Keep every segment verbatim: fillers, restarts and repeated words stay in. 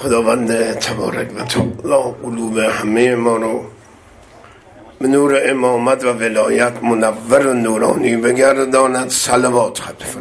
خداوند تبارک و تعالی قلوب همه ما رو به نور امامت و ولایت منور و نورانی بگرداند. صلوات خلف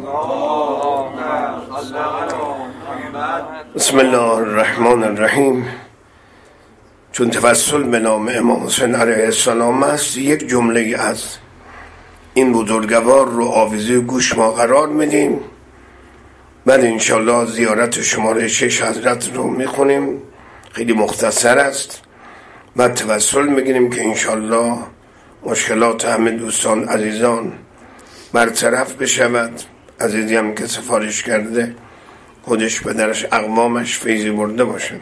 بسم الله الرحمن الرحیم. چون توسل به نام امام حسین علیه السلام است، یک جمله از این بزرگوار رو آویزه گوش ما قرار میدیم. بعد انشالله زیارت شماره شش حضرت رو میخونیم، خیلی مختصر است. بعد توسل میگیریم که انشالله مشکلات همه دوستان عزیزان برطرف بشود. عزیزی هم که سفارش کرده خودش پدرش اقوامش فیضی برده باشه.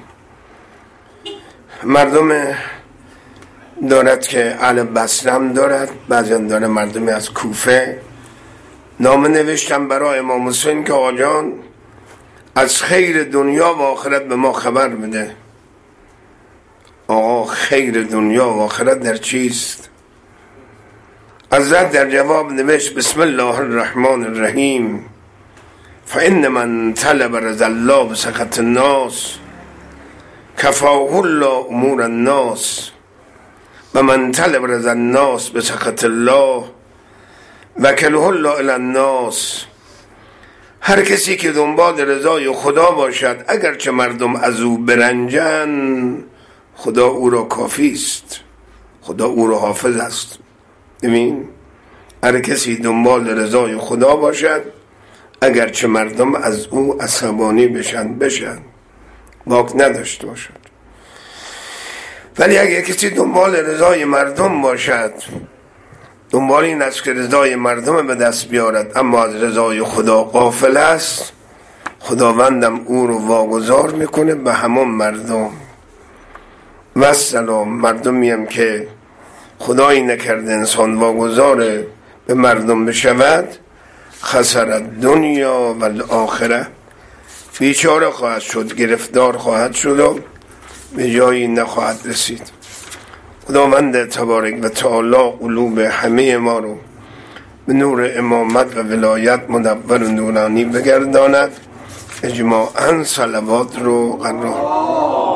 مردم دارد که اهل بصره هم دارد، بعضی هم داره مردمی از کوفه. نامه نوشتم برای امام حسین که آقا جان از خیر دنیا و آخرت به ما خبر بده. آقا خیر دنیا و آخرت در چیست؟ حضرت در جواب نوشت بسم الله الرحمن الرحیم. فإن من طلب رضا الله بسخط الناس کفاه الله امور الناس و من طلب رضا الناس بسخط الله وکله الله الی الناس. هر کسی که دنبال رضای خدا باشد اگرچه مردم از او برنجن، خدا او را کافی است، خدا او را حافظ است. ببین، هر کسی دنبال رضای خدا باشد اگرچه مردم از او عصبانی بشن بشن باک نداشته باشد. ولی اگر کسی دنبال رضای مردم باشد، دنبال این است که رضای مردم به دست بیارد اما از رضای خدا غافل است، خداوندم او رو واگذار میکنه به همون مردم. و السلام. مردمی هم که خدایی نکرده انسان واگذار به مردم بشود، خسارت دنیا و الاخره، بیچاره خواهد شد، گرفتار خواهد شد و به جایی نخواهد رسید. خداوند تبارک و تعالی قلوب همه ما رو به نور امامت و ولایت منور و نورانی بگرداند. اجماعاً صلوات رو قرار.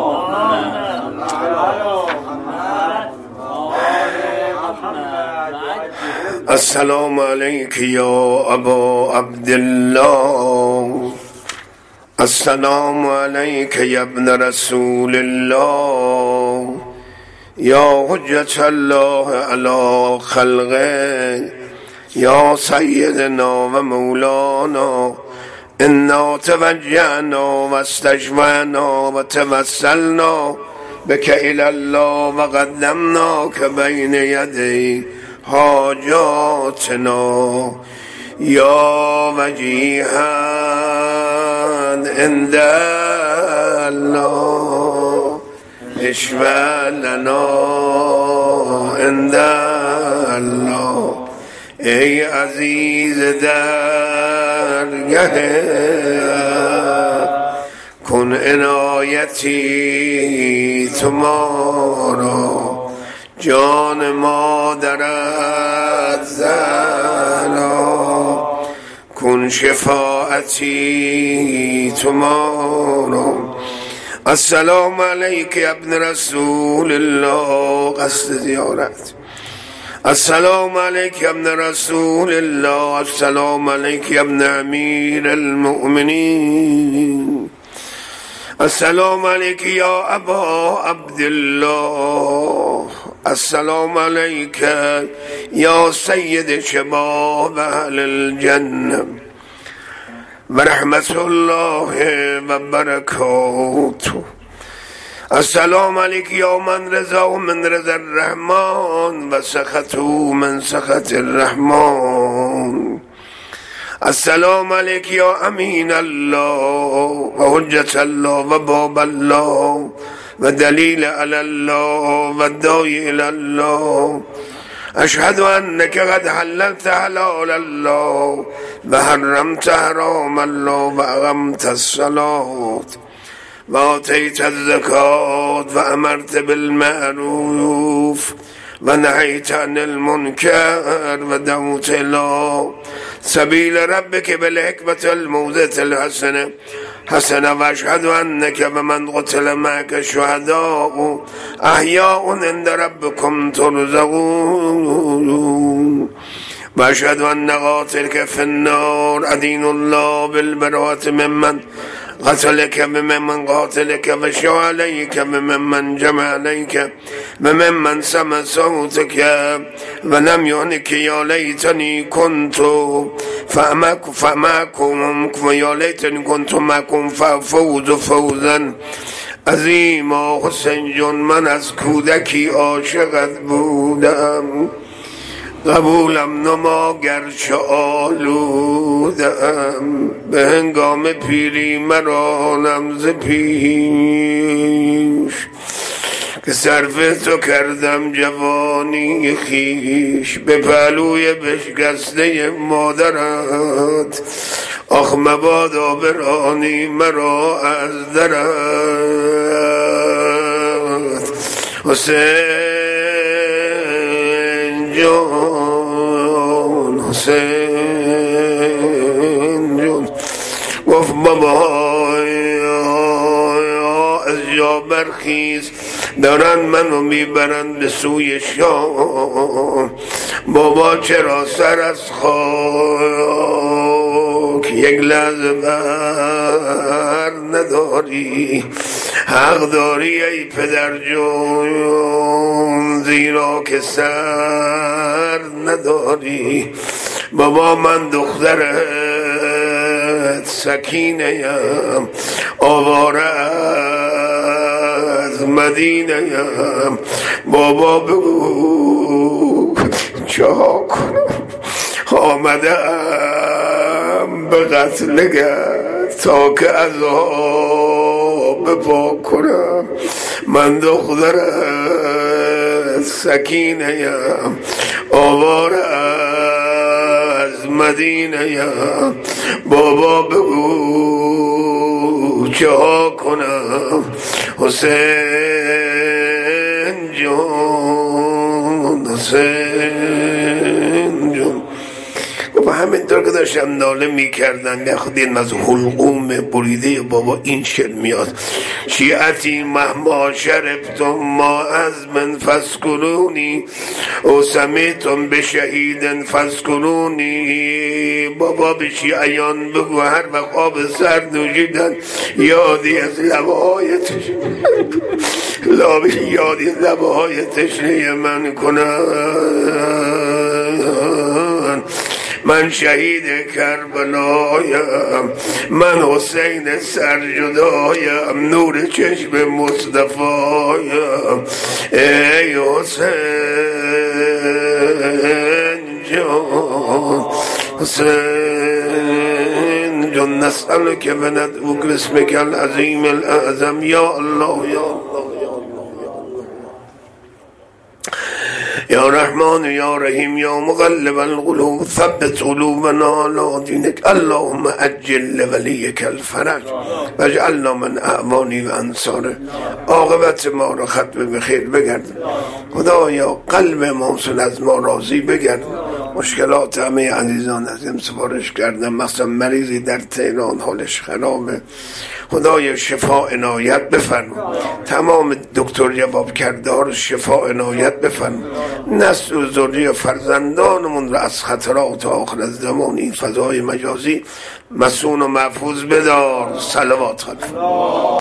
السلام علیک یا ابا عبدالله، السلام علیک یا ابن رسول الله، یا حجت الله علی خلقه، یا سیدنا و مولانا. انا توجهنا و استجمعنا و توسلنا بک الی الله و قدمناک بین یدی حاجاتنا یا وجیها عند الله اشفع لنا عند الله. ای عزیز درگه کن عنایتی تو ما را، جان مادرت زهرا کن شفاعتی تو ما را. السلام علیک ابن رسول الله، قصد زیارت. السلام علیک ابن رسول الله، السلام علیک ابن امیر المؤمنین، السلام علیک یا ابا عبدالله، السلام علیک یا سید شباب اهل الجنه و رحمت الله و برکاته. السلام علیک یا من رضا من رضا الرحمن و سخطو من سخط الرحمن. السلام علیک یا امین الله و حجت الله و باب الله و دلیل علی الله و داعی الی الله. اشهد انک قد حللت حلال الله و حرمت حرام الله و اقمت الصلاة و آتیت الزکات و امرت بالمعروف و نهیت عن المنکر و دعوت الی سبیل ربک بالحکمت الموعظة الحسنه حسن و اشهد انک و من قتل معک شهداء احیاء عند ربکم ترزقون و اشهد ان قاتلک فی النار ادین الله بالبراءة ممن قتلك بممن قاتلك وشو عليك بممن جمع عليك بممن سمع صوتك ولم يعنك يا ليتني كنت فمعكم ويا ليتني كنت معكم ففوز فوزا عظیما. حسین جون من از کودکی عاشقت بودم قبولم نما گرچه آلودم به هنگام پیری مرانم ز پیش که صرف تو کردم جوانی خیش به پهلوی بشکسته مادرت آخ مبادا برانی مرا از درت. حسین جان حسین جان گفت بابا از جا برخیز دارن منو میبرن به سوی شام. بابا چرا سر از خاک یک لحظه بر نداری؟ حق داری ای پدر جون زیرا که سر نداری. بابا من دخترت سکینه ام آواره از مدینه ام. بابا بگو چا کنم آمدم به قتلگت تا که عذاب پا کنم. من دخترت سکینه ام آواره از مدینه ام. بابا بگو چه کنم حسین جون حسین جون. و همینطور که داشتم ناله میکردن یخدین از حلقوم بریده بابا این شعر میاد: شیعتی مهما شربتم ما از من فسکرونی او سمیتم به شهیدن فسکرونی. بابا به شیعیان بگو هر وقت آب سر نوشیدن یادی از لبهای تشنه یادی از لبهای تشنه من کنن. من شهید کربلایم، من حسین سرجدایم، نور چشم مصطفایم. ای حسین جان حسین جان نسألک و ندعوک باسمک العظیم الاعظم یا الله یا الله یا رحمان یا رحیم یا مقلب القلوب ثبت قلوبنا علی دینک. اللهم عجل لولیک الفرج واجعلنا من اعوانی و انصاره. عاقبت ما را ختم به خیر بگرد. خدایا قلب موصول از ما راضی بگرد. مشکلات همه عزیزان ازم سفارش کردم، مثلا مریضی در تهران حالش خرابه، خدای شفا عنایت بفرما. تمام دکتر جواب کرده ها رو شفا عنایت بفرما. نسل و ذریه فرزندانمون رو از خطرات آخر الزمان این فضای مجازی مسون و محفوظ بدار. صلوات خلف